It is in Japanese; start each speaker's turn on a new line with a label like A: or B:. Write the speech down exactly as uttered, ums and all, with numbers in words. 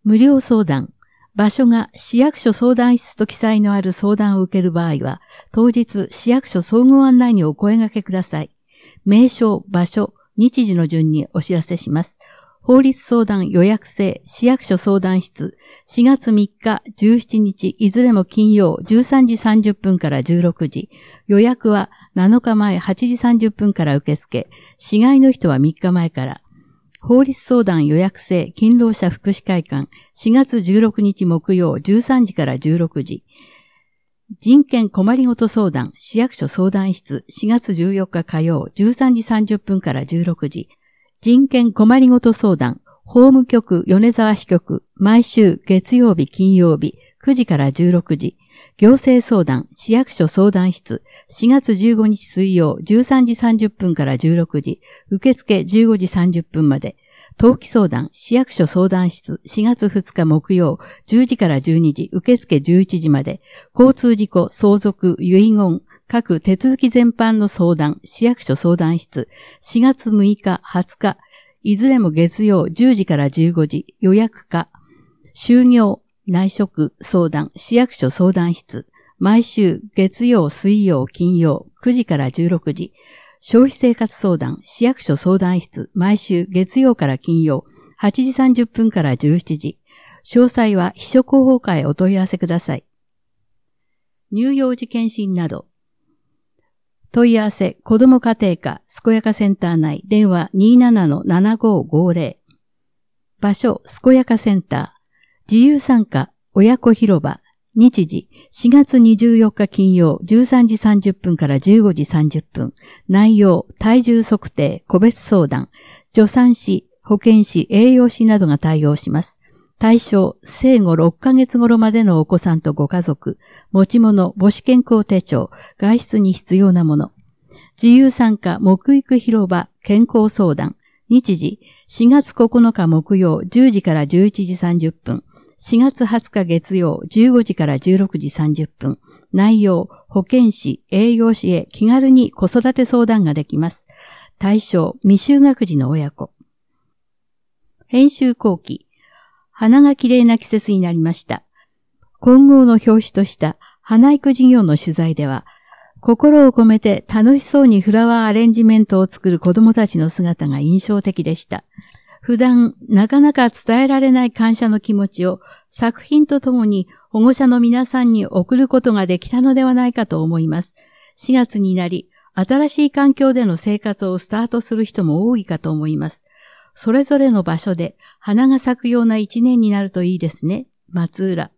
A: 無料相談。場所が市役所相談室と記載のある相談を受ける場合は、当日市役所総合案内にお声掛けください。名称、場所、日時の順にお知らせします。法律相談予約制市役所相談室しがつみっか、じゅうしちにちいずれも金曜じゅうさんじさんじゅっぷんからじゅうろくじ。予約はなのかまえはちじさんじゅっぷんから受付。市外の人はみっかまえから。法律相談予約制勤労者福祉会館しがつじゅうろくにち木曜じゅうさんじからじゅうろくじ。人権困りごと相談市役所相談室しがつじゅうよっか火曜じゅうさんじさんじゅっぷんからじゅうろくじ。人権困りごと相談法務局米沢支局毎週月曜日金曜日くじからじゅうろくじ。行政相談市役所相談室しがつじゅうごにち水曜じゅうさんじさんじゅっぷんからじゅうろくじ。受付じゅうごじさんじゅっぷんまで。登記相談市役所相談室しがつふつか木曜じゅうじからじゅうにじ。受付じゅういちじまで。交通事故、相続、遺言、各手続き全般の相談市役所相談室しがつむいか、はつか、いずれも月曜じゅうじからじゅうごじ。予約か。就業、内職、相談市役所相談室毎週月曜、水曜、金曜くじからじゅうろくじ。消費生活相談市役所相談室毎週月曜から金曜はちじさんじゅっぷんからじゅうしちじ。詳細は秘書広報課へお問い合わせください。乳幼児検診など。問い合わせ、子ども家庭科、健やかセンター内、電話 にーななのななごーごーぜろ。場所、健やかセンター。自由参加、親子広場。日時、しがつにじゅうよっか金曜、じゅうさんじさんじゅっぷんからじゅうごじさんじゅっぷん。内容、体重測定、個別相談。助産師、保健師、栄養士などが対応します。対象、生後ろっかげつ頃までのお子さんとご家族。持ち物、母子健康手帳、外出に必要なもの。自由参加、木育広場、健康相談。日時、しがつここのか木曜、じゅうじからじゅういちじさんじゅっぷん。しがつはつか月曜、じゅうごじからじゅうろくじさんじゅっぷん。内容、保健師、栄養士へ気軽に子育て相談ができます。対象、未就学児の親子。編集後期。花が綺麗な季節になりました。今後の表紙とした花育事業の取材では、心を込めて楽しそうにフラワーアレンジメントを作る子どもたちの姿が印象的でした。普段なかなか伝えられない感謝の気持ちを作品とともに保護者の皆さんに送ることができたのではないかと思います。しがつになり、新しい環境での生活をスタートする人も多いかと思います。それぞれの場所で花が咲くような一年になるといいですね。松浦。